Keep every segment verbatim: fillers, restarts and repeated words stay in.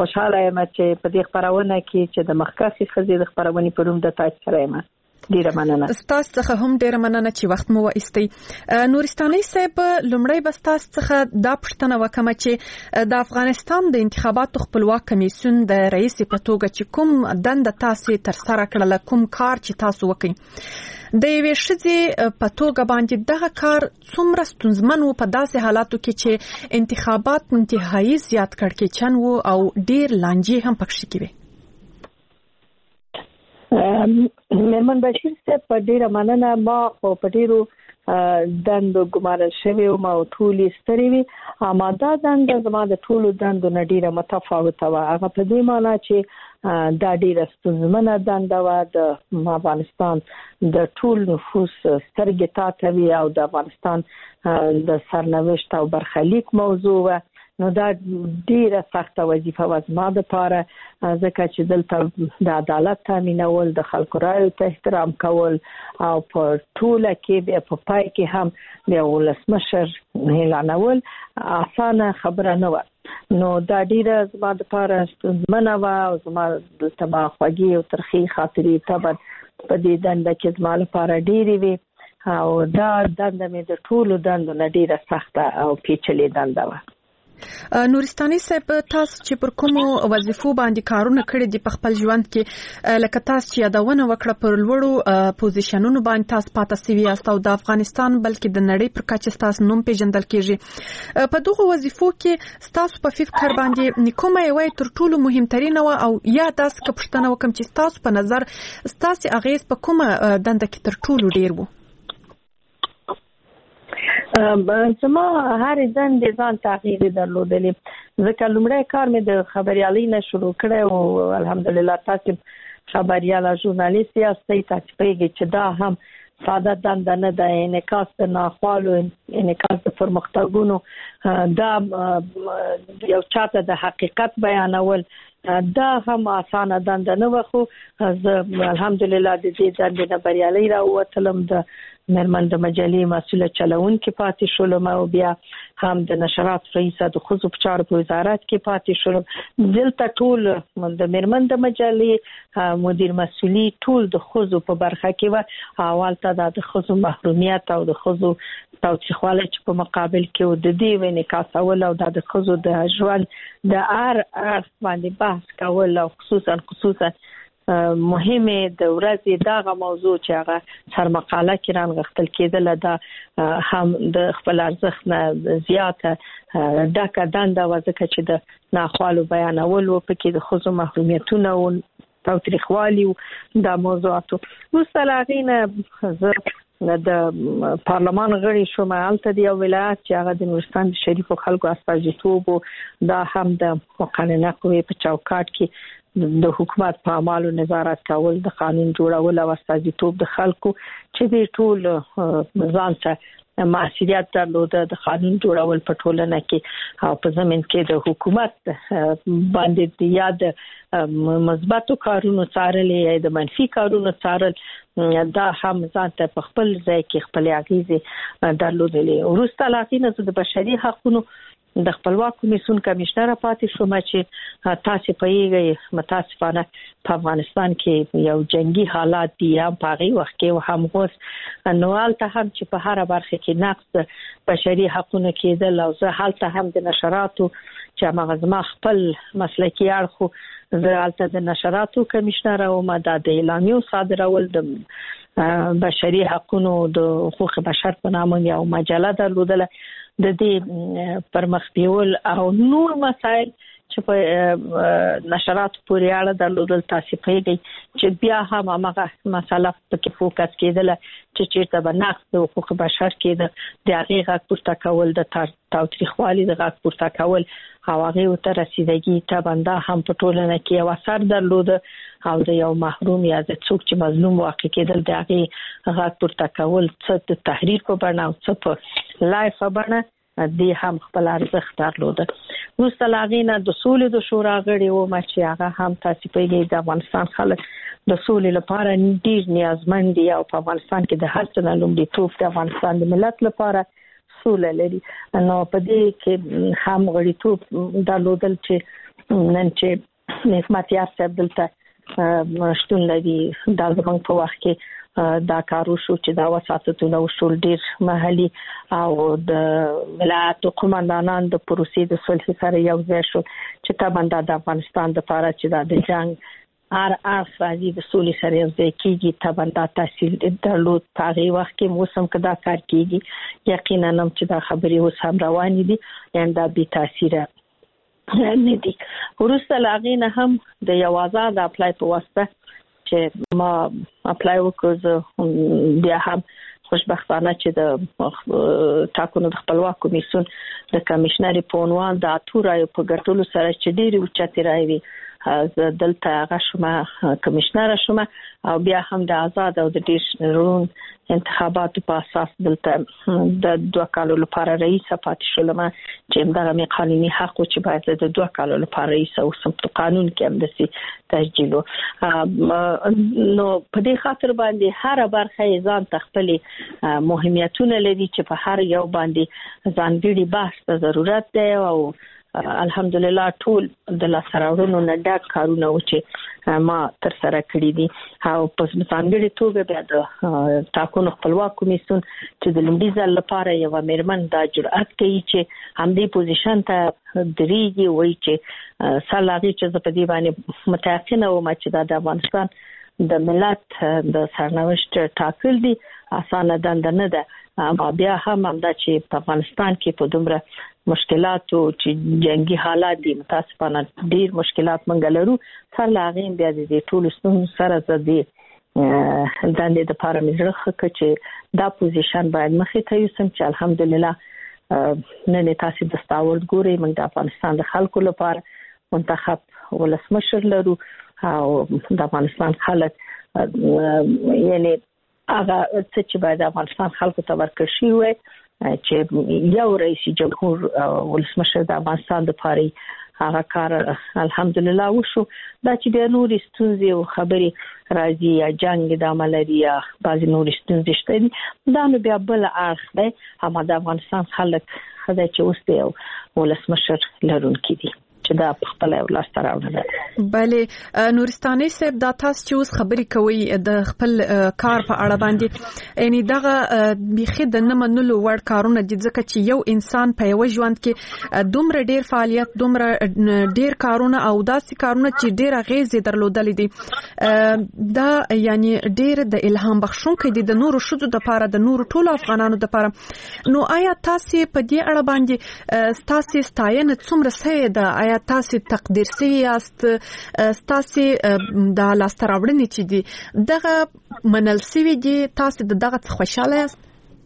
خوشاله یم چې په دې خبرونه کې چې د مخکښې ښځې د خبرونې په نوم د تاج سره یم. ډیره مننه. ستاسو څخه هم ډیره مننه چې وخت مو وایستی. نورستاني صاحب، لومړی به ستاسو څخه دا پوښتنه وکم چې د افغانستان د انتخاباتو خپلواک کمیسیون د رئیس په توګه چې کوم دنده تاسو تر سره کړل، کوم کار چې تاسو وکړي، د یوې ښځې په توګه باندې دغه کار څومره ستونزمن و په داسې حالاتو کې چې انتخابات انتهایی زیات کړکېچن و او ډیر لانجې هم پکې کېږي؟ مېرمن بشیر صاحب، په ډیره مننه. ما خو په ډیرو دندو ګمارل شوی او ما ټولې ستړي وي، اما دا دنده زما د ټولو دندو نه ډیره متفاوته وه. هغه په دې معنی چې دا ډیره ستونزمنه دنده وه. د افغانستان د ټول نفوس سترګې تاته وي او د افغانستان د سرنوشت او برخلیک موضوع وه. نو دا ډیره سخته وظیفه وه زما دپاره، ځکه چې دلته د عدالت تامینول، د خلکو رایو ته احترام کول او په ټوله کې بیا په پای کې هم د ولسمشر اعلانول اسانه خبره نه وه. نو دا ډیره زما دپاره ستونزمنه وه او زما دلته ما خوږې او ترخې خاطرې طبعا په دې دنده کې زما لپاره ډیرې وي او دا دنده مې د ټولو دندو نه ډیره سخته او پیچلې دنده وه. نورستاني صاحب، تاسو چې پر کومو وظیفو باندې کارونه کړی دي په خپل ژوند کې، لکه تاسو چې یادونه وکړه پر لوړو پوزیشنونو باندې تاسو پاتې سوي یاست او د افغانستان بلکې د نړۍ پر کچه تاسو نوم پیژندل کیږي، په دغه وظیفو کې تاسو په فکر باندې کومه یوه تر ټولو مهمترینه و او یا تاسو که پوښتنه وکم چې تاسو په نظر تاسو اغیز په کومه دنده کې تر ټولو ډیر وو؟ زما هر دندې ځان تغییر درلودلی، ځکه لومړی کار مې د خبریالۍ نه شروع کړی او الحمدلله تاسو خبریاله ژورنالیست یاستئ. تاسو پوهیږئ چې دا هم ساده دنده نه ده، انعکاس د ناخوالو، انعکاس د پرمختګونو، دا یو چاته د حقیقت بیانول، دا هم اسانه دنده نه وه. خو زه الحمدلله د دې دندې نه بریالۍ راووتلم. د مېرمن د مجلې مسؤله چلونکې پاتې شولم او بیا هم د نشرات رئیسه د ښځو په چارو په وزارت کې پاتې شولم. دلته ټول د مېرمن د مجلې مدیر مسؤلي ټول د ښځو په برخه کې وه. اول ته دا د ښځو محرومیت او د ښځو تاوتریخوالی چې په مقابل کې و، د دې انعکاسول او دا د ښځو د ژوند د هر اړخ باندې بحث کول او خصوصا خصوصا مهمه د ورځې دغه موضوع چې هغه سرمقاله کې رانغښتل کېدله، دا هم د خپل ارزښت نه زیاته ډکه دنده وه، ځکه چې د ناخوالو بیانول و، پکې د ښځو محرومیتونه و، تاوتریخوالي و، دا موضوعاتو. وروسته له هغې نه زه د پارلمان غړي شوم. هلته د یو ولایت چې هغه د نورستان د شریفو خلکو استازیتوب و، دا هم د مقننه قوې په چوکاټ کې د حکومت په اعمالو نظارت کول، د قانون جوړول او استازیتوب د خلکو چې د ټول ځان ته مسؤلیت درلوده، د قانون جوړول په ټولنه کې او په زمين کې د حکومت باندې یا د مثبتو کارونو څارل یا د منفي کارونو څارل، دا هم ځان ته په خپل ځای کې خپل اغیزې درلودلې. وروسته له هغې نه د بشري حقوقو د خپلواک کمیسیون کمیشنر پاتې شوم چې تاسو پوهیږئ متاسفانه په افغانستان کې یو جنگي حالات دي، هم په هغې وخت کې هم اوس، نو هلته هم چې په هره برخه کې نقض بشري حقونه کېدل او زه هلته هم د نشراتو چې هماغه زما خپل مسلکي اړخ، زه هلته د نشراتو کمیشنر وم، دا د اعلامیو صادرول د بشري حقونو د حقوق بشر په نامه یو مجله درلودله، د دې پرمخ بیول او نور مسائل چې په نشرات پورې اړه درلودل. تاسو پوهیږئ چې بیا هم هغه مسله پکې فوکس کېدله چې چیرته به نقض د حقوق بشر کېده، د هغې غږ پورته کول، د تاوتریخوالي د غږ پورته کول او هغې ته رسیدګي طبعا دا هم په ټولنه کې یو اثر درلوده او د یو محروم یا د څوک چې مظلوم واقع کېدل د هغې غږ پورته کول، څه د تحریر په بڼه او څه په لایف په بڼه، دې هم خپل ارزښت درلوده. وروسته له هغې نه د سولې د شورا غړي وم چې هغه هم تاسو پوهیږئ د افغانستان خلک د سولې لپاره ډېر نیازمند دي او په افغانستان کې د هر څه نه لومړیتوب د افغانستان د ملت لپاره سوله لري. نو په دې کې هم غړیتوب درلودل چې نن چې نعمت یار صاحب دلته شتون لري دا زموږ په وخت کې دا کارو شو چې دا وساتونه وشول ډیر محلي او د ولایت قومندانان د پروسې د صلح سره یو ځای شو چې تاباندا د افغانستان د لپاره چې دا د جنگ ار ار راځي د صلح سره یو ځای کیږي تاباندا تحصیل درلود په هغه وخت کې موسم کدا کار کیږي یقینا نم چې دا خبري اوس هم روان دي یعنی دا به تاثیر نه دي. ورسته لاغینه هم د یو آزاد اپلای په واسطه چې ما اپلای وکړ بیا هم خوشبختانه چې د ټاکنو د خپلواک کمیسیون د کمشنر په عنوان د اتورای په ګټلو سره چې ډېری اوچتې راوي از دلته غشمه کمشنر شوم او بیا هم د آزاد او د ډیشنرون انتخاباتو په اساس دلته د دوه کالو لپاره رئیس پاتې شولم چې دغه می قانوني حق چې باید د دوه کالو لپاره رئیس او سمت قانون کې هم د سي تسجیلو نو په دې خاطر باندې هر برخه ځان تخپل مهمیتونه لري چې په هر یو باندې ځانګړي بحث ته ضرورت دی او الحمدلله ټول د لاسراوړونو نه ډک کارونه و چې ما تر سره کړی دي او په ځانګړي توګه بیا د ټاکنو خپلواک کمیسیون چې د لومړي ځل لپاره یو مېرمن دا جرأت کوي چې همدې پوزیشن ته درېږي وایي چې سلاغي چې په دې باندې متأکد وم چې د افغانستان د ملت د سرنوشت ټاکل دي اسانه دنده نه ده اما بیا هم همدا چې په افغانستان کې په دومره مشکلاتو چې جنگي حالات دي متاسفانه ډیر مشکلات منګ لرو سره لاغین بیا د ټول ستون سره زدي دندې د لپاره مزرخه چې دا پوزیشن باید مخې ته یوسم چې الحمدلله نن تاسو د ستاورد ګوري موږ د افغانستان د خلکو لپاره منتخب ولسمشر لرو او د افغانستان خلک یعنی هغه چې باید د افغانستان خلکو ته ورکړ شي وي چې یو رئیس جمهور ولسمشر د افغانستان د پاره هغه کار الحمدلله وشو دا چې د نوري ستونزې او خبري راځي یا جنگ د عملیه بعضی نوري ستونزې شته دا نو بیا بل اړخ دی هم د افغانستان خلک خدای چې اوس دی ولسمشر لرونکي دي چې دا په خپل ولاس تراوړل. بله نورستاني صاحب دا تاسو چې اوس خبري کوي د خپل کار په اړه باندې یعنی دغه بيخي د نمنلو ور کارونه د ځکه چې یو انسان په یو ژوند کې دومره ډیر فعالیت دومره ډیر کارونه او داسې کارونه چې ډیر غیزه درلودل دي دا یعنی ډیر د الهام بخښونکي دي د نورو شذو د لپاره د نورو ټولو افغانانو د لپاره. نو آیا تاسو په دې اړه باندې تاسو ستاینه څومره سي ده آیا تاسو تقدیر سوي یاست تاسو د لاستراوړنې چې دي دغه منل سوي دي تاسو دغه خوشاله یاست؟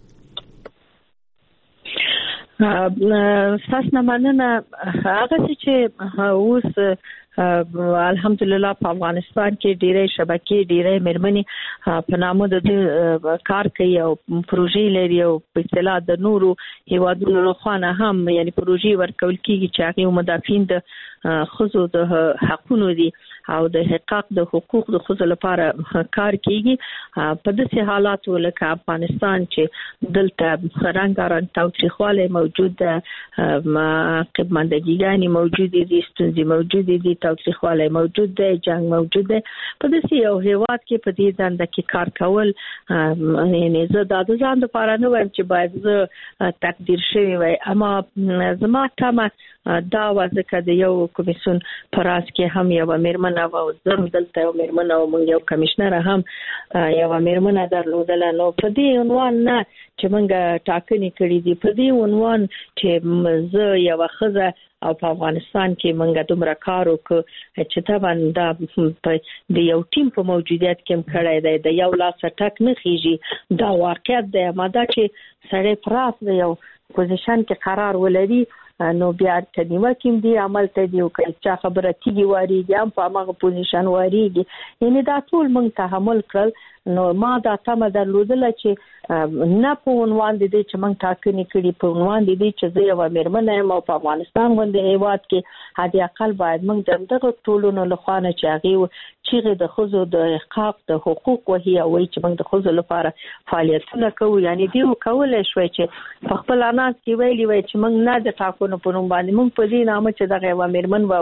تاسو نه مننه هغه چې اوس الحمدلله په افغانستان کې ډېرې شبکې ډېرې مېرمنې په نامه د کار کوي او پروژې لري او په اصطلاح د نورو هیوادونو لخوا هم یعنی پروژې ورکول کیږي چې هغه مدافعین د خزو د حقوقو دي او د حقوق د حقوق د خزو لپاره کار کیږي په داسې حالاتو لکه افغانستان چې دلته رنګارنګ تاوتریخواله موجود ده قبمندګیګانی موجود دي ستونزې موجود دي تاوتریخواله موجود ده جنگ موجود ده په داسې یو هیواد کې په دې ځنده کې کار کول یعنی زه د ځان لپاره نه وایم چې باید زه تقدیر شوی وای اما زما تمه دا وځکه د یو کمیسیون پراس کې هم یو مېرمن او زم دلته یو مېرمن او موږ یو کمشنر هم یو مېرمن درلودل نو په دې عنوان نه چې موږ ټاکنې کړې دي په دې عنوان چې زه یو خزه او په افغانستان کې موږ دومره کار وکړو چې طبعا دا د یو ټیم په موجودیت کې هم کړی دی د یو لاس ټک نه خيږي دا واقعیت دی ماده چې سړی پراس دی یو پوزیشن کې قرار ولري نو بیا تدیمه کوم دی عمل ته دی او چې خبره کیږي واریږي هم په هغه پوزیشن واریږي یعنی دا ټول موږ تحمل کړل نو ما دا تمه درلودل چې نه په عنوان دي چې موږ ټاکنې کړي په عنوان دي چې زه یو مېرمن یم او په افغانستان باندې هیواد کې هدي اقل باید موږ دغه ټولونو لخوانه چې هغه چې د خزو د حقوق د حقوق وهي او چې موږ د خزو لپاره فعالیتونه کوو یعنی دی کول شوی چې په خپل اناس کې ویلي وای چې موږ نه د ټاکنو په نوم باندې موږ په دې نامه چې دغه و مېرمن وو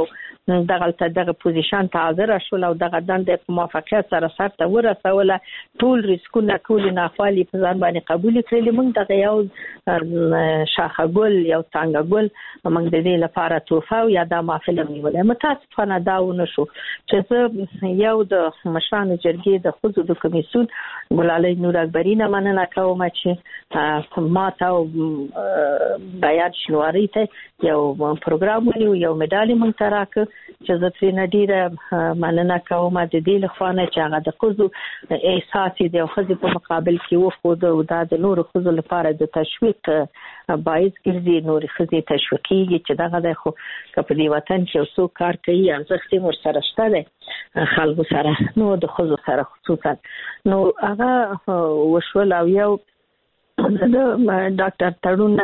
دغه دغه پوزیشن ته حاضر شول او دغه دنده په موافقت سره سرته ورسوله. ټول ریسکونه ټول ناخوالي په ځان باندې قبول کړل. موږ دغه یو شاخه ګل یو څنګه ګل موږ د دې لپاره توفه او یا د محفل نیولې. متاسفانه دا ونه شو چې زه یو د مشرانو جرګې د خزو د کمیسیون ګلالۍ نور اکبرینه مننه کوم چې ما ته بیان شنواری ته یو پروګرام ونیو، یو مډال مونږ ته راکړ چې زه ترې ډیره مننه کوم د دې لخوا نه چې هغه د خزو احساس دی او خزو په مقابل کې وښود او دا د نور خزو لپاره د تشویق باعث ګرځي، نور خزي تشویقي چې دغه د خو په دې وطن کې اوسو کار کوي ارزښت مور سره شته دی خلکو سره نو د خزو سره خصوصا نو هغه وشول. او یو د ډاکټر تړون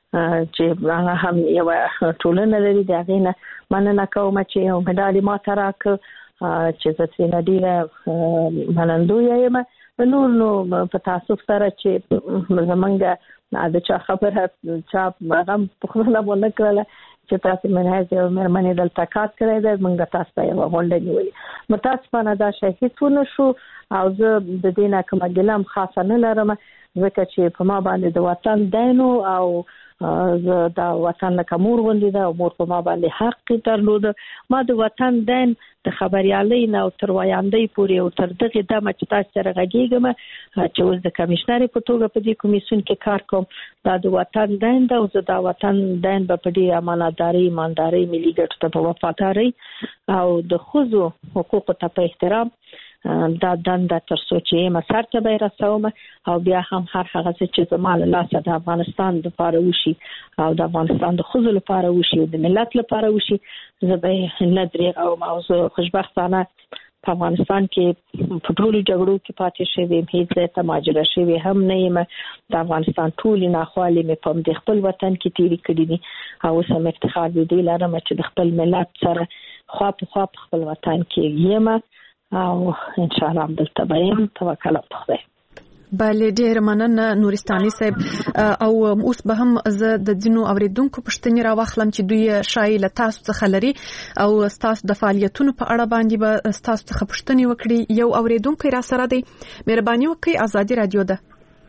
چې هغه هم یو ټولنه لري د هغې نه مننه کوم چې یو مډال ما ته راکړ چې زه ترې ډېره منندویه یم. نور نو په تاسف سره چې زمونږ د چا خبره چا هغه پوښتنه ونه کړله چې تاسو منهز یو مېرمنې دلته کار کړی دی، موږ تاسو ته یوه غونډه نیولې. متاسفانه دا شی هېڅ ونه شو او زه د دې نه کومه ګیله هم خاصه نه لرم ځکه چې په ما باندې د وطن دین او زه دا وطن لکه مور غوندې ده او مور په ما باندې حق درلوده. ما د وطن دین د خبریالۍ نه او تر ویاندۍ پورې او تر دغې دمه چې تاسو سره غږېږم چې اوس د کمیشنرې په توګه په دې کمیسیون کې کار کوم، دا د وطن دین ده او زه دا وطن دین به په ډېرې امانتدارۍ ایماندارۍ ملي ګټو ته په وفادارۍ او د ښځو حقوقو ته په احترام دا دنده تر څو چې ما سرته به رسوم او بیا هم هر هغه چې زما له لاسه د افغانستان لپاره وشي او د افغانستان د ښځو لپاره وشي او د ملت لپاره وشي زه به نه درېږم. او زه خوشبختانه په افغانستان کې په ټولو جګړو کې پاتې شوې یم، هېڅ ځای ته مهاجره شوې هم نه یم. د افغانستان ټولې ناخوالې مې په همدې خپل وطن کې تېرې کړي دي او اوس هم افتخار د دې لرم چې د خپل ملت سره خوا په خوا په خپل وطن کې یم او ان شاء الله هم دلته به یم. توکل په خدای. بله ډېر مننه نورستاني صاحب. او اوس به هم زه د ځینو اوریدونکو پوښتنې راواخلم چې دوی شاید له تاسو څخه لري او ستاسو د فعالیتونو په اړه باندې به ستاسو څخه پوښتنې وکړي. یو اوریدونکی را سره دی، مهرباني وکړئ. آزادي رادیو ده.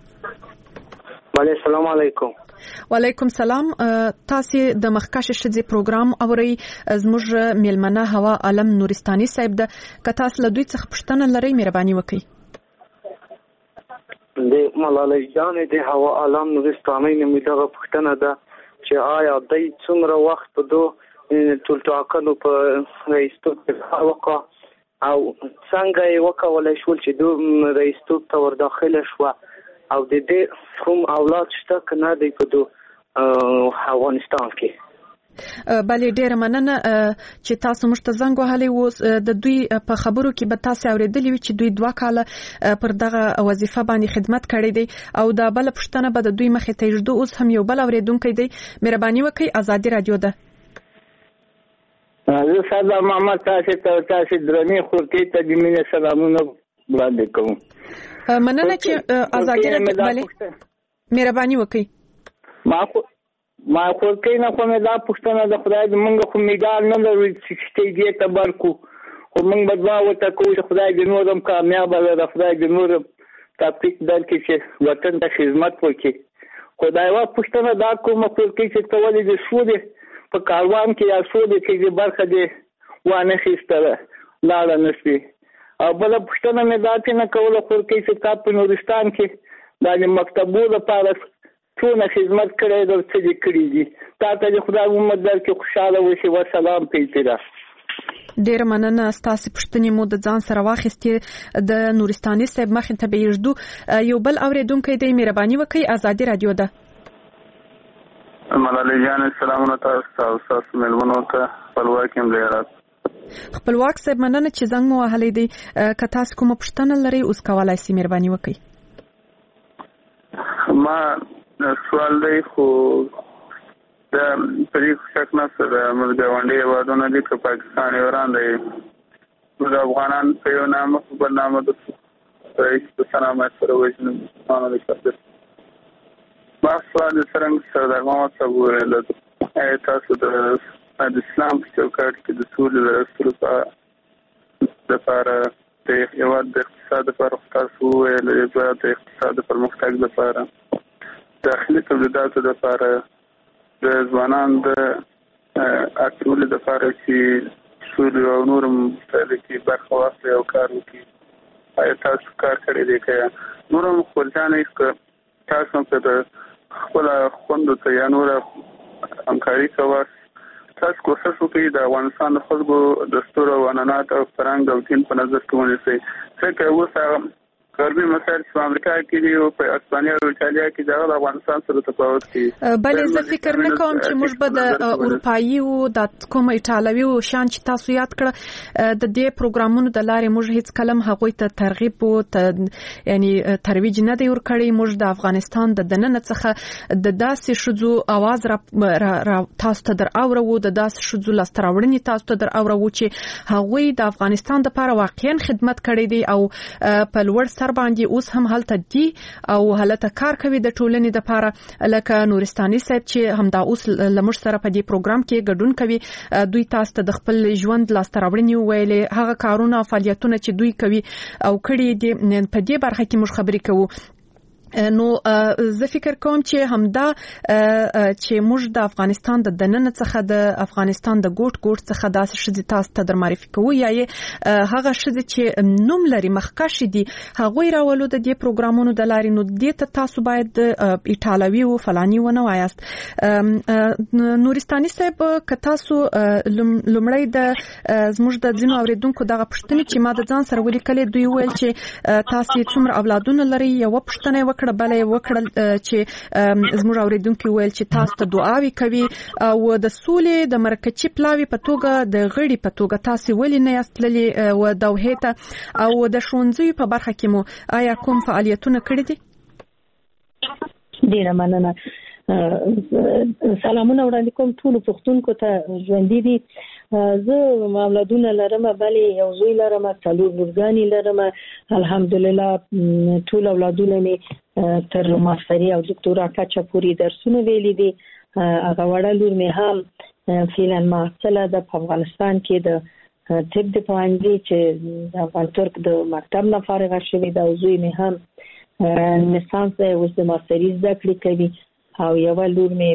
بله السلام علیکم. وعلیکم سلام. تاسو د مخکښ ښځې پروګرام اورئ. زموږ میلمنه هوا عالم نورستاني صاحب ده. که تاسو له دوی څخه پوښتنه لرئ مهرباني وکړئ. د ملالۍ جانې د هوا عالم نورستاني نه مې دغه پوښتنه ده چې آیا دوی څومره وخت په دو ټول ټاکنو په رئیستوب کې وکړه او څنګه یې وکولی شول چې دو رئیستوب ته ور داخله شوه او د دې کوم اولاد شته که نه دی په دو افغانستان کې؟ بله ډېره مننه چې تاسو موږ ته زنګ وهلی و. د دوی په خبرو کې به تاسو اورېدلي وي چې دوی دوه کاله پر دغه وظیفه باندې خدمت کړی دی او دا بله پوښتنه به د دوی مخې ته ایږدو. اوس هم یو بل اورېدونکی دی، مهرباني وکړئ. آزادي رادیو ده. زه سردار محمد تاسو ته تاسو درنې خورکې ته د مینې سلامونه وړاندې کوم. مننه چې آزادي رادیو. بله مهرباني وکړئ. ما خو ما خورکې نه خو مې دا پوښتنه د خدای د مونږ خو میډال نه لرو چې سټیجې ته برکو خو مونږ به دعا ورته کوو چې خدای د نور هم کامیابه لره، خدای د نور توفیق درکړي چې وطن ته خدمت وکړي. خو دا یوه پوښتنه دا کومه خورکې چې ته ولې د سولې په کاروان کې یا سولې کې برخه دې وانخیستله لاړه نه شوې. او بله پوښتنه مې دا چې نه کوله خورکې چې تا په نورستان کې دا د مکتبو لپاره څونه خدمت کړی دی څه دې کړي دي. تا ته د خدای عمر درکړي، خوشحاله اوسې. وسلام په اعتراف. ډېره مننه. ستاسو پوښتنې مو د ځان سره واخیستې. د نورستاني صاحب مخې ته به یږدو. یو بل اورېدونکی دی، مهرباني وکړئ. آزادي رادیو ده. ملالۍ جانې سلامونه تاسو او ستاسو مېلمنو ته. خپلواک یم له هرات. خپلواک صاحب مننه چې زنګ مو وهلی دی. که تاسو کومه پوښتنه لرئ اوس کولی سئ، مهرباني وکړئ. ما سوال دی خو د پرې شک نشته د موږ ګاونډي هېوادونه دي که پاکستان ایران دی نو د افغانان په یو نامه په بل نامه د رئیس په سلامه سره وژني مسلمانانو د شرط ما سوال څرنګه سردار محمد صاحب وویل ایا تاسو د د اسلام په چوکاټ کې د سولې د رسولو لپاره د هېواد د اقتصاد لپاره تاسو وویل د اقتصاد د پرمختګ لپاره داخلي تولیداتو لپاره د ځوانانو د اټولو لپاره چې سولې او نور مسایلو کې برخه واخلي او کار وکړي. آیا تاسو کار کړی دی که نور هم خپلجانې که تاسو هم که د خپله خوندو ته یا نوره همکاري کوئ تاسو کوښښ وکړئ د افغانستان د خلکو دستور او عنعنات او فرهنګ او دین په نظر کې ونیسئ. ځکه اوس هغه غربي مسایل په امریکا کې دي او په اسپانیا او ایټالیا کې دغه د افغانستان سره تفاوت دي. بلې زه فکر نه کوم چې موږ به د اروپایي او د کوم ایټالوي او شان چې تاسو یاد کړه د دې پروګرامونو د لارې موږ هیڅ کلم هغوی ته ترغیب او یعنی ترویج نه دی ورکړی. موږ د افغانستان د دننه څخه د داسې شذو आवाज را, را تاسو ته در اورو د داسې شذو لاستراوړنې تاسو ته در اورو چې هغوی د افغانستان لپاره واقعا خدمت کړی دی او په لوړ سر باندې اوس هم هلته دي او هلته کار کوي د ټولنې لپاره. لکه نورستاني صاحب چې همدا اوس لمر سره په دې پروګرام کې ګډون کوي دوی تاسو ته د خپل ژوند لاستراوړنې ویلې هغه کارونه او فعالیتونه چې دوی کوي او کړي دي په دې برخه کې موږ خبرې کوو. نو زه فکر کوم چې همدا چې موږ د افغانستان د دننه څخه د افغانستان د ګوټ ګوټ څخه داسې شذې تاسو ته در معرفي کوو یا هغه شذې چې نوم لري مخکښ دي هغوی راولو د دې پروګرامونو د لارې. نو دې ته تاسو باید ایټالوي او فلاني ونه وایاست. نورستاني صاحب که تاسو لومړی د زموږ د ځینو اوریدونکو دغه پوښتنې چې ما د ځان سره ولیکلې دوی ویل چې تاسو څومره اولادونه لري یو پوښتنه وکړه بلې وکړل چې زموږ اوریدونکو ویل چې تاسو ته دعاوې کوي او د سولې د مرکچی پلاوی په توګه د غړي په توګه تاسو ولې نه یاستلې و دوحې ته او د ښوونځي په برخه کې مو آیا کوم فعالیتونه کړی دي؟ ډیره مننه. سلامونه وړاندې کوم ټول پښتونکو ته ژوندۍ دي. زه اولادونه لرم بلې یو زوی لرم څلور لورګانې لرم الحمدلله. ټول اولادونه مې تر ماستري او دکتورا کچه پورې درسونه ویلي دي. هغه وړه لور مې هم فعلا محصله ده په افغانستان کې د طب د پوهنځي چې د افغان ترک د مکتب نه فارغه شوې ده او زوی مې هم لیسانس دی اوس د ماستري زده کړې کوي او یو لور مې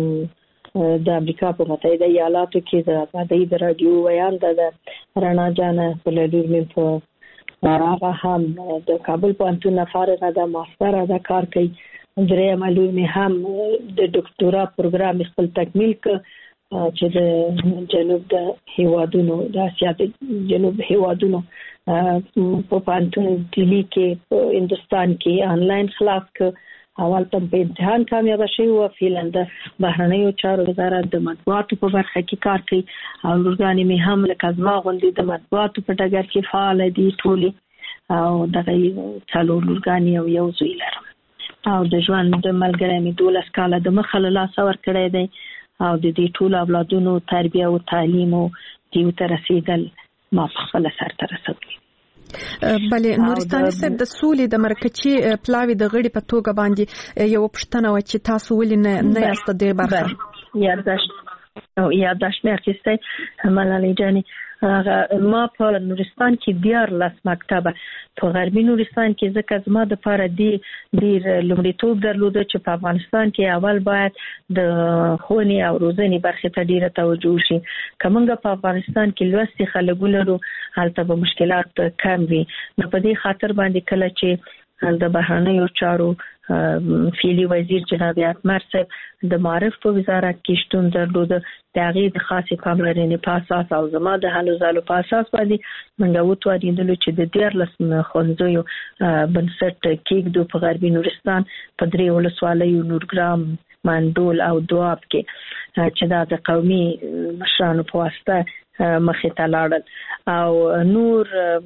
د امریکا په متحده ایالاتو کې د آزادۍ د رادیو ویانده ده رڼا جانه په لور مې په هغه هم د کابل پوهنتون نه فارغه ده ماستر ده کار کوي. درېیمه لور مې هم د ډاکټورا پروګرام خپل تکمیل کړ چې د جنوب د هیوادونو د اسیا د جنوب هیوادونو په پوهنتون دلی کې په هندستان کې آنلاین خلاص کړ. اول تم په امتحان کامیاب شوی او فعلا د بهرنیو چارو وزارت د مطبوعاتو په برخه کې کار کوي او لورګانې مې هم لکه زما غوندې د مطبوعاتو په ډګر کې فعال دي ټولې او دغه څلور لورګانې او یو زوی لرم او د ژوند د ملګری مې دولس کاله د مخه له لاسه ورکړی دی او د دې ټول اولادونو تربیه او تعلیم او دیو ته رسیدل ما په خپل سر ته رسوي. بلې نورستاني صاحب د سولې د مرکچی پلاوی د غړي په توګه باندې یو پوښتنه و چې تاسو ولې نه نه یاست د برخه یادداشت او یادداشت مې اخیستی ملالۍ جانې. ما په نورستان کې دیار لاس مکتبه په غربي نورستان کې ځکه زما د پاره دی ډیر لومړیتوب درلوده چې په افغانستان کې اول باید د ښوونې او روزنې برخې ته ډیره توجه شي. کومه په افغانستان کې لوستي خلک ولرو هلته به مشکلات کم وي. نو په دې خاطر باندې کله چې د بهرنیو چارو فعلی وزیر جناب اتمر صاحب د معرف په وزارت کې شتون درلوده د هغې د خاصې پاملرنې په اساس او زما د هلو ځلو په اساس باندې موږ وتوانېدلو چې د دیارلس ښوونځیو بنسټ کېږدو په غربي نورستان په درې ولسوالیو نورګرام منډول او دواب کې چې دا د قومي مشرانو په واسطه مخې ته لاړل او نور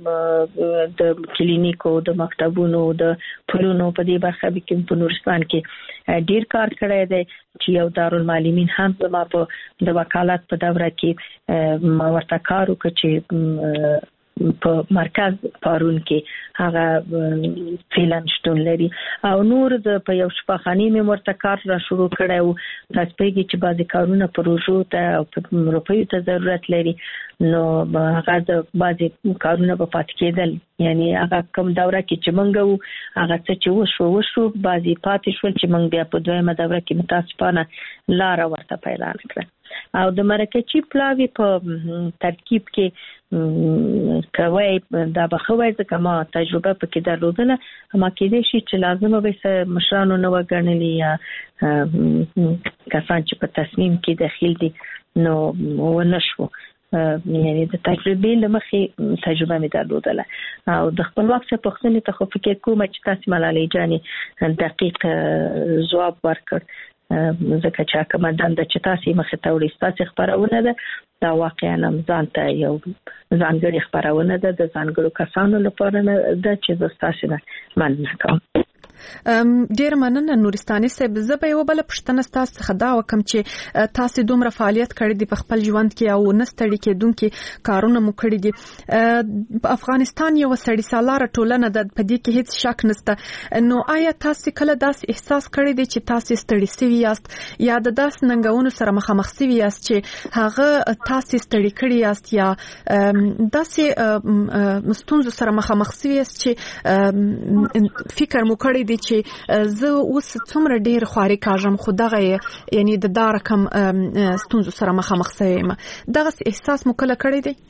د کلینیکو د مکتبونو د پلونو په دې برخه کې په نورستان کې ډیر کار کړی دی چې یو دارالمعلمین هم زما په د وکالت په دوره کې ما ورته کار وکړ چې په مرکز پارون کې هغه فعلن شتون لري او نور د په یو شفاخاني مې ورته کار را شروع کړو تاسو پیږي چې بعضی کارونه پروژو ته او په روپیو ته ضرورت لري نو هغه د بعضی کارونه په پات کېدل یعنی هغه کوم دوره کې چې مونږ وو هغه څه چې وشو وشو بعضی پاتې شول چې مونږ بیا په دویمه دوره کې متاسفانه لار ورته پیدا کړه او د مرکزي پلاوی په ترکیب کې کوي دا بخوي ځکه ما تجربه پکې درلودله ما کې دې شي چې لازمه به مشرانو نو وګڼلي یا کسان چې په تصمیم کې داخل دي نو ونشو یعنی د تجربې لمخې تجربه مې درلودله او د خپل وخت په پښتنې ته خو فکر کوم چې تاسو ملالۍ جانې دقیق ځواب ورکړ ځکه چې کومه دنده چې تاسو مخه ته وړي تاسو خبرونه ده دا واقعا ځان ته یو ځانګړي خبرونه ده د ځانګړو کسانو لپاره ده چې تاسو نه مننه کوم ډیر مننه نورستاني صاحب زه به یو بل پښتنه تاسو څخه دا وکم چې تاسو دومره فعالیت کړی دی په خپل ژوند کې او نستړی کېدونکو کارونه مو کړی دي په افغانستان یو سړی سالاره ټولنه د پدې کې هیڅ شک نشته نو آیا تاسو کله داس احساس کړی دی چې تاسو ستړي سوي یاست یا د داس ننګونو سره مخامخ سوي یاست چې هغه تاسو ستړي کړی یاست یا داسې ستونزو سره مخامخ سوي یاست چې فکر مو کړی چې زه اوس څومره ډیر خواري کاږم خو دغه یعنی د دار کم ستونزو سره مخامخ شوم دغه احساس مو کله کړی دی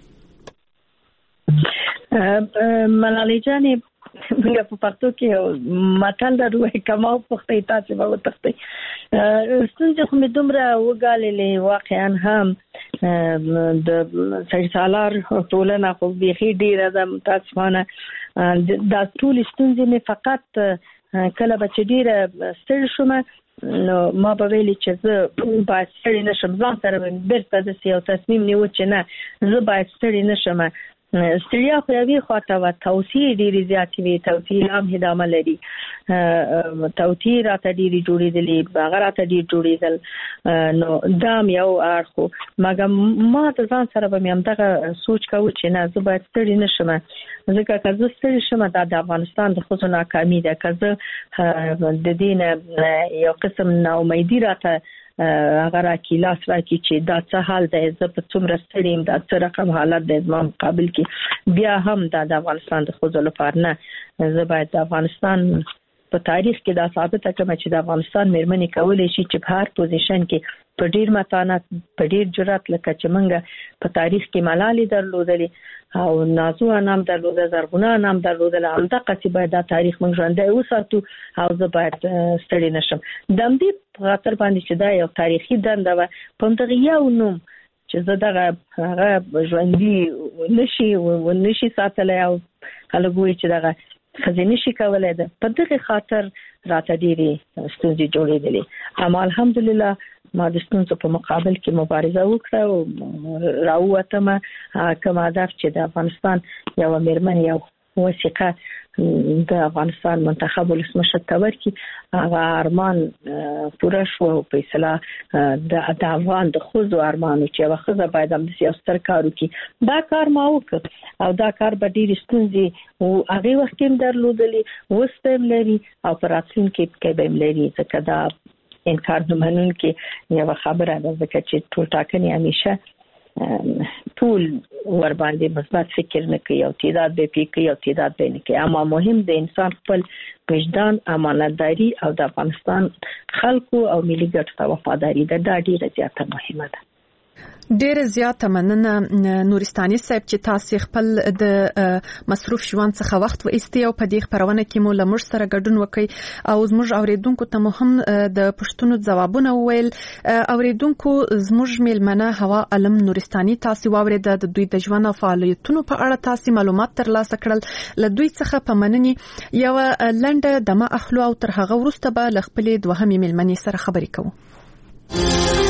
ملالۍ جانې موږ په پښتو کې متل درو کما پختې تاسو به وتښتې ستونزې خو مې دومره وګاللې واقعا هم د سړي سالار ټولنه خو بيخي ډیره ده متاسفانه دا ټول ستونزې مې فقط کله به چې ډیره ستړي شوم نو ما به ویلي چې زه باید ستړي نشم ځان سره بیرته داسې یو تصمیم نیو چې نه زه باید ستړي نشم ستړیا خو یوې خواته وه توصیې ډېرې زیاتې وې توصیې لا هم ادامه لري توصیې راته ډېرې جوړېدلې هغه راته ډېر جوړېدل نو دا هم یو اړخ و مګر ما د ځان سره به مې همدغه سوچ کوو چې نه زه باید ستړي نشم ځکه که زه ستړي شم دا د افغانستان د ښځو ناکامي ده که زه د دې نه یو قسم ناامیدي راته هغه راکې لاس راکې چې دا څه حال دی زه په څومره ستړي یم دا څه رقم حالت دی زما مقابل کې بیا هم دا د افغانستان د ښځو لپاره نه زه باید د افغانستان په تاریخ کې دا ثابته کړم چې د افغانستان مېرمنې کولی شي چې په هر پوزیشن کې په ډیر متانت په ډیر جرأت لکه چې موږ په تاریخ کې ملالۍ درلودلې او نازو انام درلوده زرغونه انام درلودل همدغه چې باید دا تاریخ موږ ژوندی وساتو او زه باید ستړي نشم د همدې په خاطر باندې چې دا یو تاریخي دنده وه په همدغه یو نوم چې زه دغه هغه ژوندي نشي ونشي ساتلی او خلک وایي چې دغه ښځې نشي کولی ده په دغه خاطر راته ډېرې ستونزې جوړېدلې اما الحمدلله ما د ستونزو په مقابل کې مبارزه وکړه او راووتمه کوم هدف چې د افغانستان یوه مېرمن یو وثیقه د افغانستان منتخب ولسمشر ته ورکړي هغه ارمان پوره شو او په اصطلاح د افغان د ښځو ارمان چې یوه ښځه باید همداسې یو ستر کار وکړي دا کار ما وکړ او دا کار به ډېرې ستونزې و هغې وخت کې هم درلودلې اوس به هم لري او په راتلونکي کې به هم لري ځکه دا انکار نه منونکي یوه خبره ده ځکه چې ټول ټاکنې همیشه ټول ور باندې مثبت فکر نه کوي او تعداد به پې کوي او تعداد به نه کوي اما مهم د انسان خپل وجدان امانتداري او د افغانستان خلکو او ملي ګټو ته وفاداري ده دا ډېره زیاته مهمه ده ډیر زیاته مننه نورستاني صاحب چې تاسو خپل د مصروف ژوند څخه وخت و ایستي او په دې خبرونه کې مو لمر سره ګډون وکړي او زموږ اوریدونکو ته مهم د پښتون ځوابونه وویل اوریدونکو زموږ میلمنه هوا علم نورستاني تاسو واورید د دوی د ژوند او فعالیتونو په اړه تاسو معلومات ترلاسه کړل ل دوی څخه په مننې یو لنډه دمه اخلو او تر هغه وروسته به ل خپل دوهمې میلمنې سره خبرې کوو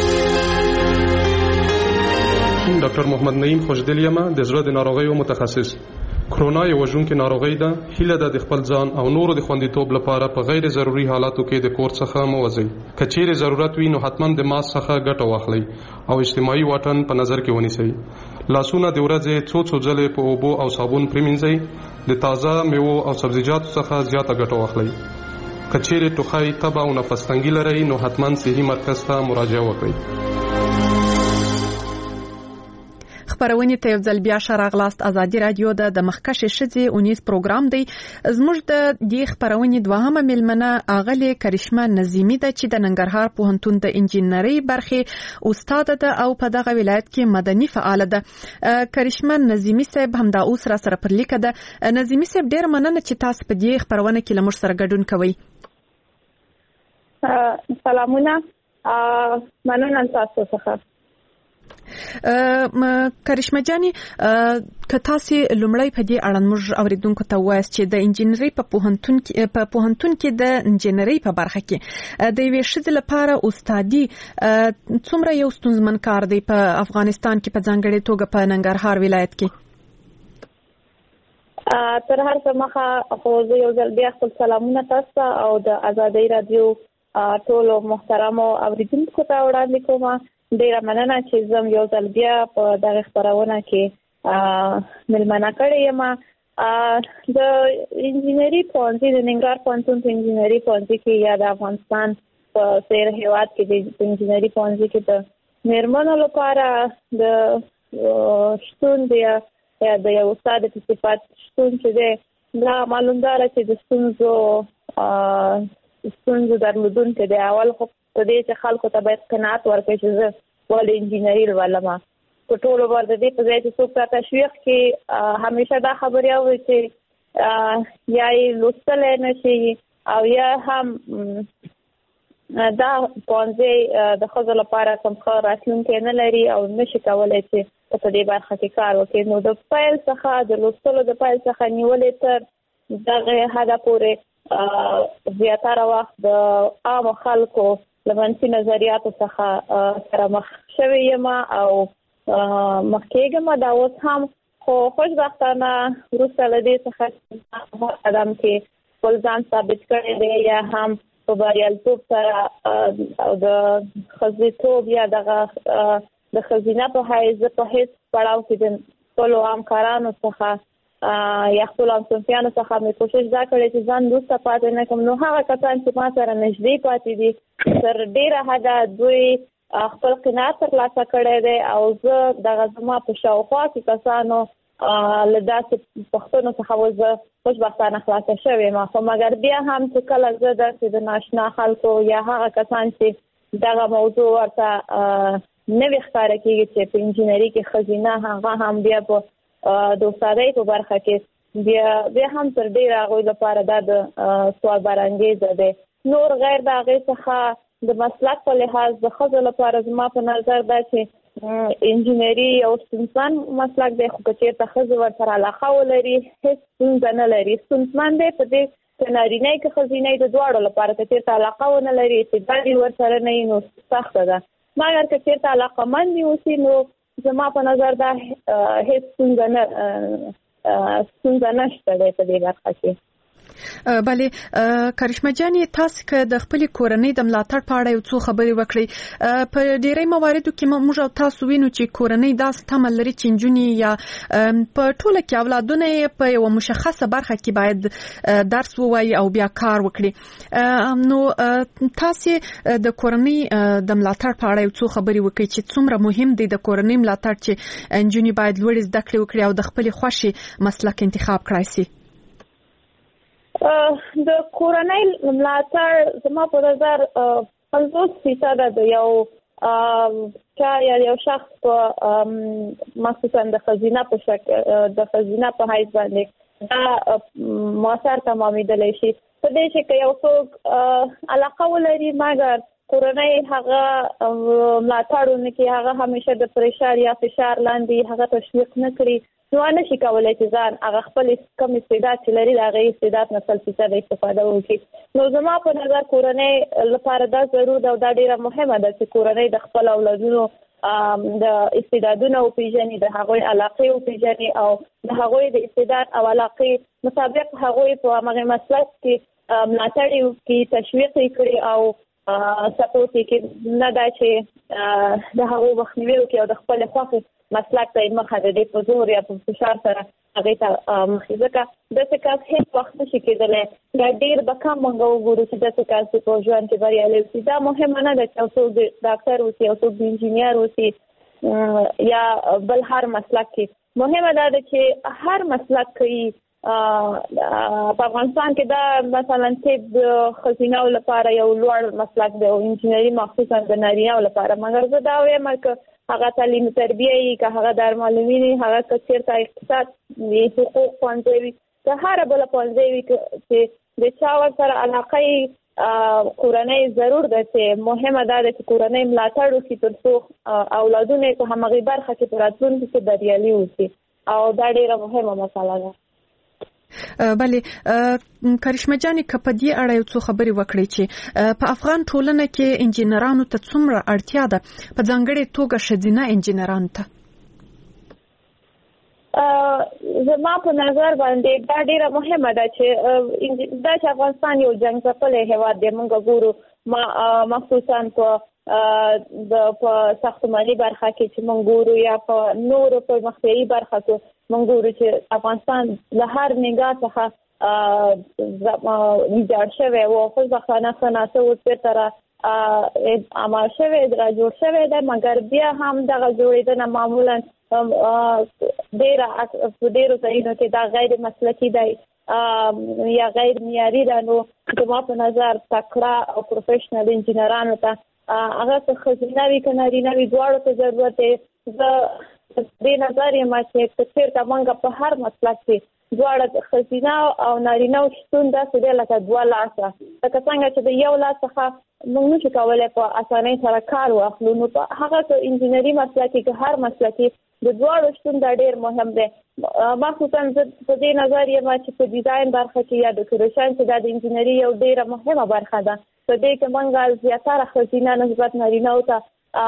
ډاکټر محمد نعیم خوشدلیمه د زړه د ناروغیو متخصص کرونا یو وژونکې ناروغي ده هیله ده د خپل ځان او نورو د خوندیتوب لپاره په غیر ضروري حالاتو کې د کور څخه مو وځئ که چیرې ضرورت وي نو حتما د ماسک څخه ګټه واخلئ او اجتماعي واټن په نظر کې ونیسئ لاسونه د ورځې څو څو ځلې په اوبو او صابون پریمنځئ. د تازه میوو او سبزیجاتو څخه زیاته ګټه واخلئ. که چیرې ټوخی، تبه او نفس تنګي لرئ نو حتما صحي مرکز ته مراجعه وکړئ. خبرونه ته یو ځل بیا شراغلاست. ازادي رادیو د د مخکښې ښځې اونیز پروګرام دی. زموږ د دې خبرونه دوهمه ملمنه اغلې کرشمه نظیمی ده چې د ننګرهار پوهنتون د انجینرۍ برخې استاد ده او په دغه ولایت کې مدني فعال ده. کرشمه نظیمی صاحب همدا اوس را سره پر لیکه ده. نظیمی صاحب ډیر مننه چې تاسو په دې خبرونه کې لمر سره ګډون کوئ. سلامونه، مننه تاسو څخه. کرشمه جاني، که تاسو لومړی په دې اړه موږ اوریدونکو ته وایي چې د انجینرۍ په پوهنتون کې په پوهنتون کې د انجینرۍ په برخه کې د یوې ښځې لپاره استادي څومره یو ستونزمن کار دی په افغانستان کې، په ځانګړې توګه په ننګرهار ولایت کې؟ تر هر څه مخه خو زه یو ځل بیا خپل سلامونه تاسو او د ازادۍ رادیو ټولو محترمو اوریدونکو ته وړاندې کوم. ډیره مننه چې زم یو ځل بیا په دغه خبرونه کې ملمنه کړې یم. د انجینرۍ پوهنځي د ننګرهار پوهنتون په انجینرۍ پوهنځي کې یا د افغانستان په سیر هیواد کې د انجینرۍ پوهنځي کې د میرمنو لپاره د شتون دی یا د یو استاد په صفت شتون چې دی دا معلومدار چې د ستونزو ستونزو درلودونکي دی. اول خو په دې چې خلکو ته باید قناعت ورکړي چې زه ولې انجینري لولم. په ټولو ورته دې په ځای چې څوک ته تشویق کې همیشه دا خبرې اوري چې یا یې لوستلی نه شي او یا هم دا پوهنځی د ښځو لپاره کوم ښه راتلونکی نه لري او نشي کولی چې په دې برخه کې کار وکړي. نو د پیل څخه د لوستلو د پیل څخه نیولې تر دغه حده پورې زیاتره وخت د عامو خلکو له منفي نظریاتو څخه سره مخ شوې یم او مخ کېږم. دا اوس هم خو خوشبختانه وروسته له دې څخه قدم کې خپل ځان ثابت کړی دی یا هم په بریالیتوب سره او د ښځېتوب یا دغه د ښځینه په حیث په هېڅ پړاو کې د خپلو همکارانو څخه یا خپل همصنفیانو څخه مې کوشش دا کړی چې ځان وروسته پاتې نه کړم. نو هغه کسان چې ما سره نږدې پاتې دي تر ډېره حده دوی خپل قناعت ترلاسه کړی دی او زه دغه زما په شاوخوا کې کسانو له داسې پوښتنو څخه اوس زه خوشبختانه خلاصه شوې یم. خو مګر بیا هم چې کله زه داسې د ناشنا خلکو یا هغه کسان چې دغه موضوع ورته نوې ښکاره کېږي چې په انجینري کې ښځینه هغه هم بیا په د استادۍ په برخه کې بیا بیا هم تر ډېره هغوی لپاره دا د سوال برانګیزه دی. نور غیر د هغې څخه د مسلک په لحاظ د ښځو لپاره زما په نظر دا چې انجینري یو ستونزمن مسلک دی، خو که چېرته ښځې ورسره علاقه ولري هېڅ ستونزه نه لري. ستونزمن دی په دې که نارینه که ښځینه د دواړو لپاره که چېرته علاقه ونه لري استعداد یې ورسره نه وي نو سخته ده. مګر که چېرته علاقهمند اوسي نو زما په نظر دا هیڅ ستونزه نه ستونزه نشته دی په دې برخه کې. بله کرشمه جاني، تاسو که د خپل کورنۍ د ملاتړ په اړه یو څو خبرې وکړئ. په ډېری مواردو کې موږ او تاسو وینو چې کورنۍ دا ستمه لري چې نجونې یا په ټوله کې اولادونه په یو مشخصه برخه کې باید درس ووایي او بیا کار وکړي. نو تاسو د کورنۍ د ملاتړ په اړه یو څو خبرې وکړئ چې څومره مهم دی د کورنۍ ملاتړ چې نجونې باید لوړې زده کړې وکړي او د خپل خوښې مسلک انتخاب کړای شي. د کورنۍ ملاتړ زما په نظر پنځوس فیصده د یو چا یا یو شخص په مخصوصا د ښځینه په شکل د ښځینه په حیث باندې دا مؤثر تمامېدلی شي. په دې چې که یو څوک علاقه ولري مګر کورنۍ هغه ملاتړ ونه کړي، هغه همیشه د پریشر یا فشار لاندې هغه تشویق نه کړي، نو نه شي کولی چې ځان هغه خپل کم استعداد چې لري د هغې استعداد نه سل فیصده استفاده وکړي. نو زما په نظر کورنۍ لپاره دا ضرور ده او دا ډېره مهمه ده چې کورنۍ د خپل اولادونو د استعدادونه وپېژني، د هغوی علاقې وپېژني او د هغوی د استعداد او علاقې مطابق هغوی په همغې مسلک کې ملاتړ یې وکړي، تشویق یې کړي او سپورټ کې نه دا چې د هغو مخنیوي کې او د خپل خوښ مسلک ته مخه د په زور یا په فشار سره هغه ته مخېزه د څه کار هیڅ وخت شي کېدل دا ډیر به کم مونږ وګورو چې د څه کار په ژوند کې بریالي وي دا مهمه نه ده چې څوک د ډاکټر اوسي او څوک د انجینیر اوسي یا بل هر مسلک کې مهمه ده چې هر مسلک کې په افغانستان کې دا مثلا طب خزینه لپاره یو لوړ مسلک دی او انجینری مخصوصا د نارینه لپاره مګر زه دا وایم چې هغه تعلیم تربیه یې که هغه درملنې هغه کثیرته اقتصاد وي حقوق پوهنځي که هر بل پوهنځي چې د چا سره علاقه کورنۍ ضرور ده چې مهمه ده چې کورنۍ ملاتړ وکړي تر څو اولادونه په همغه برخه کې په راتلونکي کې بریالي اوسي او دا ډیره مهمه مسله ده. بله کرشمه جانې که په دې اړه یو څو خبرې وکړئ چې په افغان ټولنه کې انجینرانو ته څومره اړتیا ده په ځانګړې توګه ښځینه انجینرانو ته؟ زما په نظر باندې دا ډیره مهمه ده چې دا چې افغانستان یو جنګ ځپلی هېواد دی موږ ګورو مخصوصا په د په ساختماني برخه کې چې موږ ګورو یا په نورو پرمختیایي برخه کې موږ ګورو چې افغانستان له هر نګاه څخه ویجاړ شوی و خو ځخانه خناسه و تر عمل شوی را جوړ شوی دی مګر بیا هم دغه جوړېدنه معمولا ډیره په ډیرو ځایونو کې دا غیر مسلکي دی یا غیر معیاري ده نو زما په نظر تکړه او پروفیشنل انجینرانو ته هغه څه ښځینه وي که نارینه وي دواړو ته ضرورت دی. زه دې نظر یم چې که چېرته موږ په هر مسلک کې دواړه ښځینه او نارینه شتون داسې دی لکه دوه لاسه لکه څنګه چې د یو لاس څخه موږ نشو کولی په اسانۍ سره کار واخلو نو په هغه که انجینري مسلک کې که هر مسلک کې د دواړو شتون دا ډېر مهم دی. مخصوصا زه په دې نظر یم چې په ډیزاین برخه کې یا ډیکوریشن چې دا د انجینري یو ډېره مهمه برخه ده په دې کې موږ زیاتره ښځینه نسبت نارینهو ته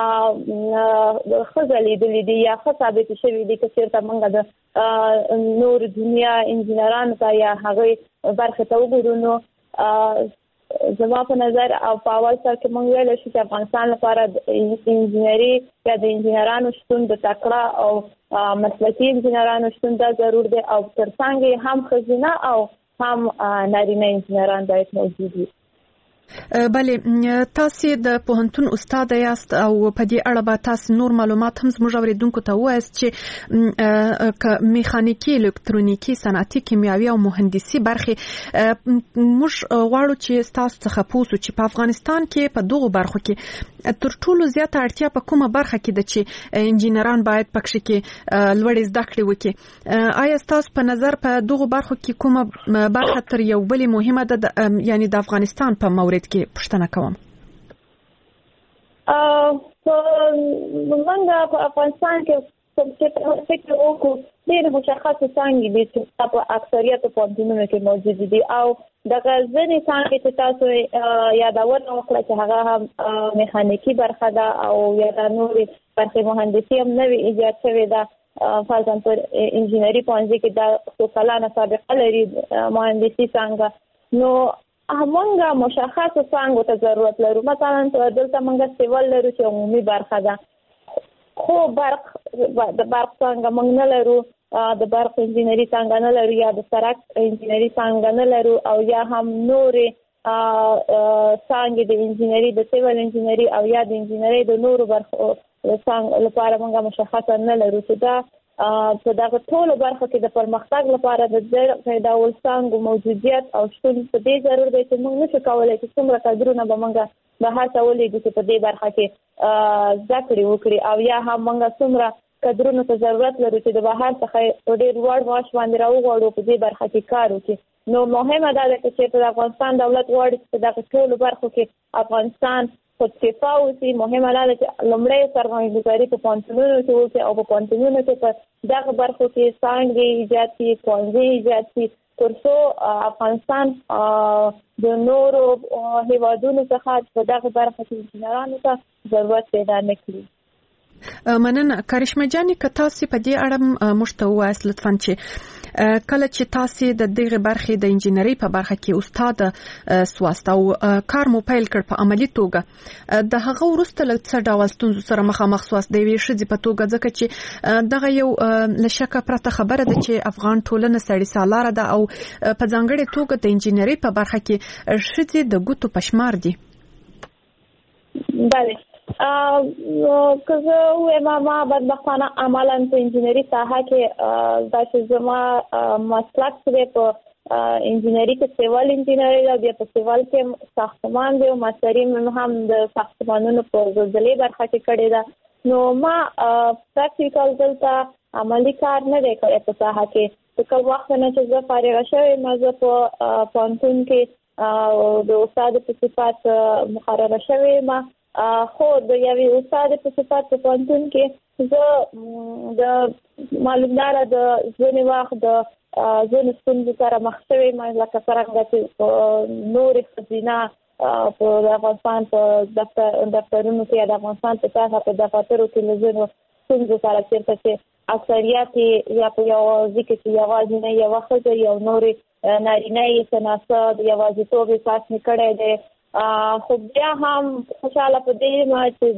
ښځه لیدلي دي یا ښه ثابتې شوي دي که چېرته موږ د نور دنیا انجینرانو ته یا هغوی برخې ته وګورو نو زما په نظر او په اول سر کې موږ ویلی شو چې افغانستان لپاره د انجینري یا د انجینرانو شتون د تکړه او مسلکي انجینرانو شتون دا ضرور دی او تر څنګ هم ښځینه او هم نارینه انجینران باید موجود وي. بله تاسو د پوهنتون استاد یاست او په دې اړه به تاسو نور معلومات هم زموږ اوریدونکو ته وایاست چې ک میخانیکي الکترونیکي صنعتي کیمیاوي او مهندسي برخې موږ غواړو چې تاسو څخه پوښتنه چې په افغانستان کې په دغه برخو کې تر ټولو زیاته اړتیا په کومه برخه کې ده چې انجینران باید پکې کې لوړ زده کړې وکړي؟ آیا تاسو په نظر په دغه برخو کې کومه برخه تر یو بل مهمه ده یعنی د افغانستان په مورد کې پوښتنه کوم؟ موږ په افغانستان کې چې فکر وکړو ډېر مشخصې څانګې دي چې په اکثریت پوهنتونونو کې موجود دي او دغه ځینې څانګې چې تاسو یادونه وکړه چې هغه هم میخانیکي برخه ده او یا د نورې برخې مهندسي هم نوې ایجاد شوې ده فرضاً پر انجینري پوهنځي کې دا څو کلانه سابقه لري مهندسي څانګه نو همونګه مشخص څنګه ته ضرورت لرو مثلا دلته موږ سیول لرو چې عمومي برخه ده خو برق د برق څنګه موږ نه لرو د برق انجینری څنګه نه لرو یا د سرک انجینری څنګه نه لرو او یا هم نورې څنګه د انجینری د سیول انجینری او یا د انجینری د نورو برخو څنګه لپاره موږ مشخص نه لرو چې دا په دغه ټولو برخو کې د پرمختګ لپاره د پیدا ول څنګه موجودیت او شتون په دې ضرور دی چې موږ نشو کولای چې څومره کډرونه به موږ به هر څه ولې چې په دې برخه کې ذکر وکړي او یا هم موږ څومره کډرونو ته ضرورت لرو چې د بهر څخه ډېر وړ معاش باندې راوغواړو په دې برخه کې کار وکړي. نو مهمه ده چې په افغانستان دولت غواړي چې په دغه ټولو برخو کې افغانستان خودکفا اوسي. مهمه ده چې لومړی سرمایه‌ګذاري په پوهنتونونو کې وکړي او په پوهنتونونو کې په دغه برخو کې څانګې ایجاد کړي پوهنځي ایجاد کړي تر څو افغانستان د نورو هیوادونو څخه په دغه برخه کې انجینرانو ته ضرورت پیدا نه کړي. مننه کرشمه جانې که تاسو په دې اړه مشته وایاست لطفاً چې کله چې تاسو د دغه برخې د انجینری په برخه کې استاد سواست او کار مو پیل کړ په عملی توګه د هغه وروسته له څه ډول ستونزو سره مخامخ سواست دی وی شې په توګه ځکه چې دغه یو لشکه پرته خبره ده چې افغان ټولنه سړی سالاره ده او په ځانګړي توګه د انجینری په برخه کې شې د ګوتو پشمار دي. بله که زه وایم ما بدبختانه عملاً په انجینري ساحه کې دا چې زما مسلک دی په انجینري کې سیوال انجینري دا بیا په سیوال کې ساختمان دی او ماستري مې هم د ساختمانونو په زلزلې برخه کې کړې ده نو ما پریکټیکل دلته عملی کار نه دی کړی په ساحه کې د کوم وخت نه چې زه فارغه شوې ما زه په پوهنتون کې د استاد په صفت مقرره شوې ما خو د یوې استاد په صفت په پوهنتون کې زه د معلومدار د ځینې وخت د ځینې ستونزو سره مخ شوې ما لکه څرنګه چې نورې ښځینه په افغانستان په دفتر دفترونو کې د افغانستان په ساحه په دفاترو کې له ځینو ستونزو سره چېرته چې اکثریت یا په یوازې کې چې یوازې نه یوه ښځه یو نورې نارینه یې څه ناڅه د یوازیتوب احساس مې کړی دی خو بیا هم خوشحاله په دې ما چې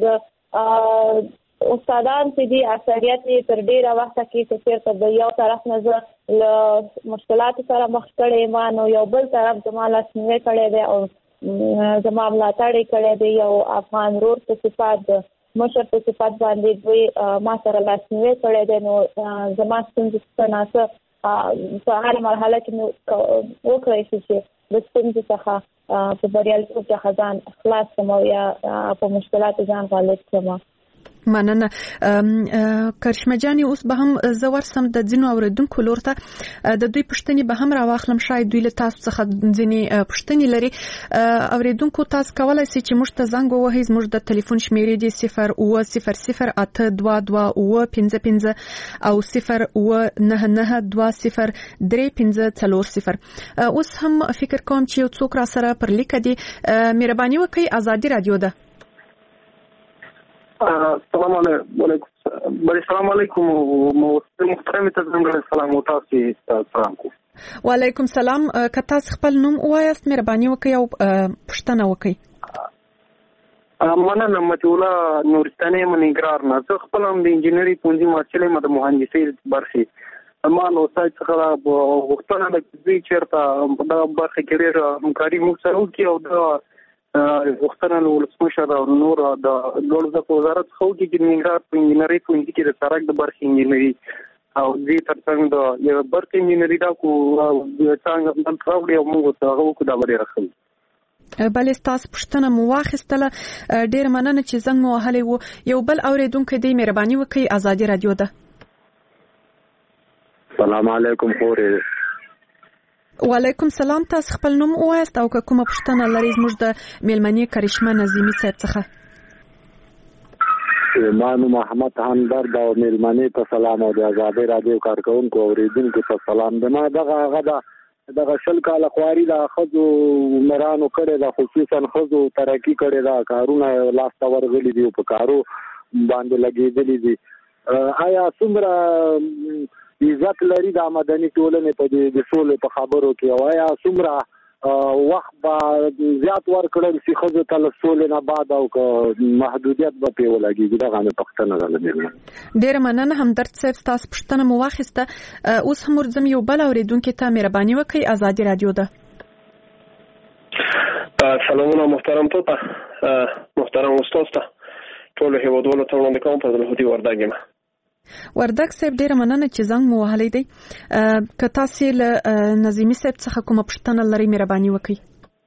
د استادان چې دي اکثریت یې تر ډېره وخته کې چې چېرته د یو طرف نه زه له مشکلاتو سره مخ کړی ما نو یو بل طرف زما لاسنیوی کړی دی او زما ملاتړ یې کړی دی یو افغان ورور په صفت د مشر په صفت باندې دوی ما سره لاسنیوی کړی دی نو زما ستونزې څه ناڅه په هره مرحله کې مې وکړی شي چې د ستونزې څخه په بریالیتوب څخه ځان خلاص کړم او یا په مشکلاتو ځان غالب کړم. مننه کرشمه جانې اوس به هم زه ورسم د ځینو اوریدونکو لور ته د دوی پوښتنې به هم راواخلم شاید دوی له تاسو څخه ځینې پوښتنې لري. اوریدونکو تاسو کولی سئ چې موږ ته زنګ ووهئ زموږ د ټلیفون شمیرې دي صفر اوه صفر صفر اته دوه دوه اوه پنځه پنځه او صفر اوه نهه نهه دوه صفر درې پنځه څلور صفر. اوس هم فکر کوم چې یو څوک را سره پر لیکه دي. مهرباني وکړئ ازادي رادیو ده. السلام علیکم بڑی السلام علیکم محترم ته څنګه سلام او تاسو سلام کو. وعلیکم سلام. که تاسو خپل نوم وایاست مهرباني وکړئ او پوښتنه وکړئ. مننه متولا نورستاني منګرار نه زه خپل هم د انجینری پونځي مارچلې مده مهندسي برخه اما نو سای څخه وختونه د دوی چیرته دا برخه کې ډېر همکاري موږ سره وکړي او دا وختونه نو ولسمشر او نور د دولت وزارت خو کې د نګران په انجینری پونځي کې د سړک د برخې انجینری او دې ترڅنګ د یو برخې انجینری دا کو څنګه د پروګرام او موږ ته هغه دا ډېر راخلي. بلې ستاسو پوښتنه مو واخیستله. ډېر مننه چې زنګ مو وهلی و. یو بل اورېدونکی دی مهرباني وکړئ ازادي رادیو ده. سلام علیکم خورې. وعلیکم سلام. تاسو خپل نوم ووایاست او که کومه پوښتنه لرئ زموږ د میلمنې کرشمه نظیمي صاحب څخه. ما نوم محمد همدرد او میلمنې ته سلام او د ازادي رادیو کارکونکو اوریدونکو ته سلام. د ما دغه هغه د دغه شل کاله خواري د ښځو مرانو کړې ده خصوصا ښځو ترقي کړې ده کارونه لاسته ورغلي دي په کارو باندې لګېدلي دي. آیا څومره عزت لري د مدني ټولنې په د سولې په خبرو کې او آیا څومره وخت به زیات ورکړل شي ښځو ته له سولې نه بعد او که محدودیت به پرې ولګېږي دغه مې پوښتنه ده له دې. ډېره مننه همدرد صاحب ستاسو پوښتنه مو واخیسته. اوس هم ورځم یو بل اورېدونکي ته مهرباني وکړئ ازادي رادیو ده. سلامونه محترم ته محترم استاد ته ټولو هیوادوالو ته وړاندې کوم په زلهودي وردګ یم. وردګ صاحب ډېره مننه چې زنګ مو وهلی دی. که تاسې له نظیمي صاحب څخه کومه پوښتنه لرئ مهرباني وکړئ.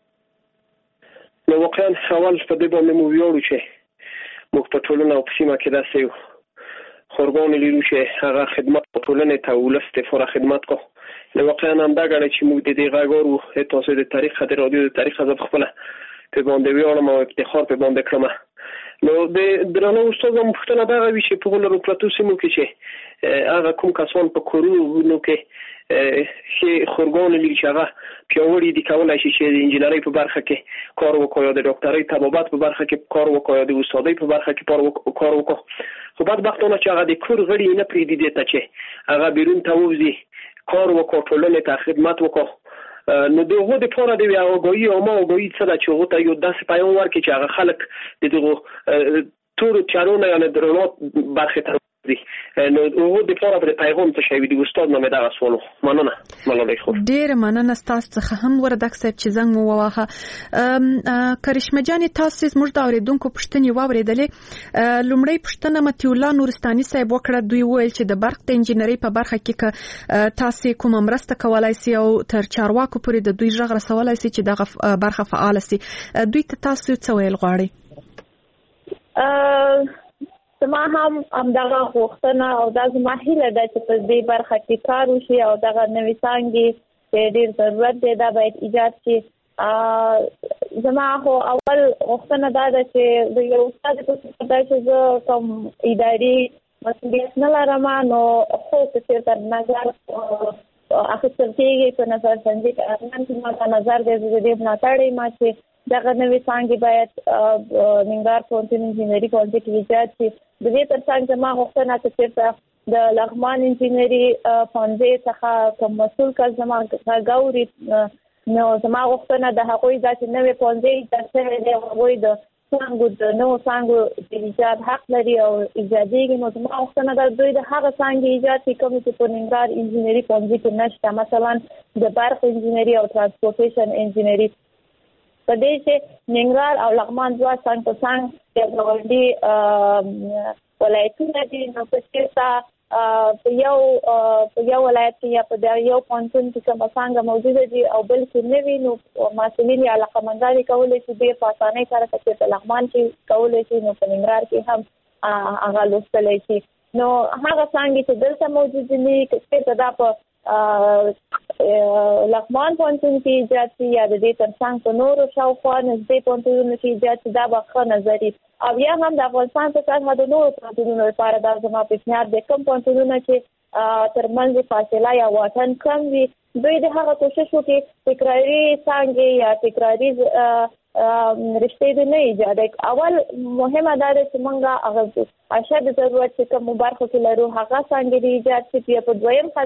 نو واقعا اول په دې باندې مو ویاړو چې موږ په ټولنه او په سیمه کې داسې یو خورګانې لرو چې هغه خدمت په ټولنې ته ولس دپاره خدمت کو. نو واقعا همدا ګڼې چې موږ د دې غږارو تاسو د تاریخ د رادیو د تاریخ زه په خپله په باندې ویاړم او افتخار په باندې کړم نو د درنو استادو مختنه دا وی چې په غوړو پلاتو سیمو کې چې هغه کوم کسان په کورونو کې چې خورګون لري چې هغه پیاوړي دي کولای شي چې د انجینرۍ په برخه کې کار وکړي، د ډاکټرۍ طبابت په برخه کې کار وکړي، د استادۍ په برخه کې کار وکړي. خو بدبختانه چې هغه د کور غړي نه پریږدي دي ته چې هغه بیرون ته وځي کار وکړي، ټولنې ته خدمت وکړي. نو دغه د پاره د اوګوي او ما اوګوي څه د چې غوته یو داسې پیغام ورکړي چې هغه خلک د دغه تور چارونه یا درنوت برخه ته دي. نو دغه د پاره د پیغام څه شوی دی استاد نو مې دا غوښنه مننه ملالۍ خو ډیر مننه تاسو څخه هم وردک صاحب چې زنګ مو وواهه. کرشمه جان تاسو زموږ د اوریدونکو پښتنې واوریدلې. لومړی پښتنه متي الله نورستاني صاحب وکړه، دوی ویل چې د برق د انجینرۍ په برخه کې تاسو کوم مرسته کولای سي او تر چارواکو پورې د دوی ژغ رسولای سي چې دغه برخه فعال سي. دوی ته تاسو څه ویل غواړئ؟ زما هم همدغه غوښتنه او دا زما هیله ده چې په دې برخه کې کار وشي او دغه نوې څانګې چې ډېر ضرورت دی دا باید ایجاد شي. زما خو اول غوښتنه دا ده چې د یو استاد په توګه دا چې زه کوم اداري مسؤلیت نه لرم نو خو چې تر نظر اخیستل کېږي په نظر څنګه چې ما دا نظر دی چې دې ملاتړ ما چې دغه نوې څانګې باید ننګرهار پوهنتون انجینري پوهنځي کې ایجاد شي. د دې ترڅنګ زما غوښتنه ده چې د لغمان انجینري پوهنځي څخه کوم مسؤل کس زما غاوري نو زما غوښتنه د هغوی د نوې پوهنځي ایجاد شوی دی، هغوی د څانګو د نوو څانګو د ایجاد حق لري او ایجادېږي. نو زما غوښتنه ده دوی د هغه څانګې ایجاد کړي کومې چې په ننګرهار انجینري پوهنځي کې نشته، مثلا د برق انجینري او ترانسپورټیشن انجینري. په دې چې ننګرهار او لغمان دوه څنګ په څنګ د ګاونډي ولایتونه دي، نو په څېرته په یو په یو ولایت کې یا په یو پوهنتون کې کومه څانګه موجوده دي او بل کې نه وي، نو مسؤلین یا علاقمندان کولی شي ډېر په اسانۍ سره چې په لغمان کې کولی شي نو په ننګرهار کې هم هغه لوستلی شي. نو هغه څانګې چې دلته موجود دي که چېرته دا په لغمان پوهنتون کې ایجاد شي یا د دې ترڅنګ په نورو شاوخوا نږدې پوهنتونونو کې ایجاد شي دا به ښه نظر وي. او یا هم د افغانستان په سطحه د نورو پوهنتونونو لپاره دا زما پیشنهاد دی کوم پوهنتونونه چې ترمنځ فاصله یا واټن کم وي دوی د هغه کوشش وکړي تکراري څانګې یا تکراري رشتې د نه ایجاد. اول مهمه دا ده چې موږ هغه اشد ضرورت چې کوم برخو کې لرو هغه څانګې د ایجاد شي. په دویم